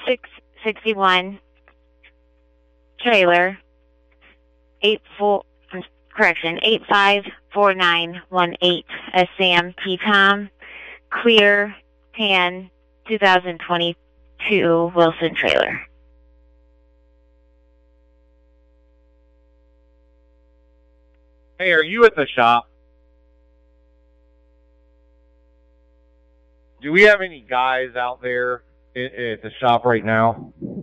661 trailer 854918 Sam T. Tom, clear tan 2022 Wilson trailer. Hey, are you at the shop? Do we have any guys out there at the shop right now?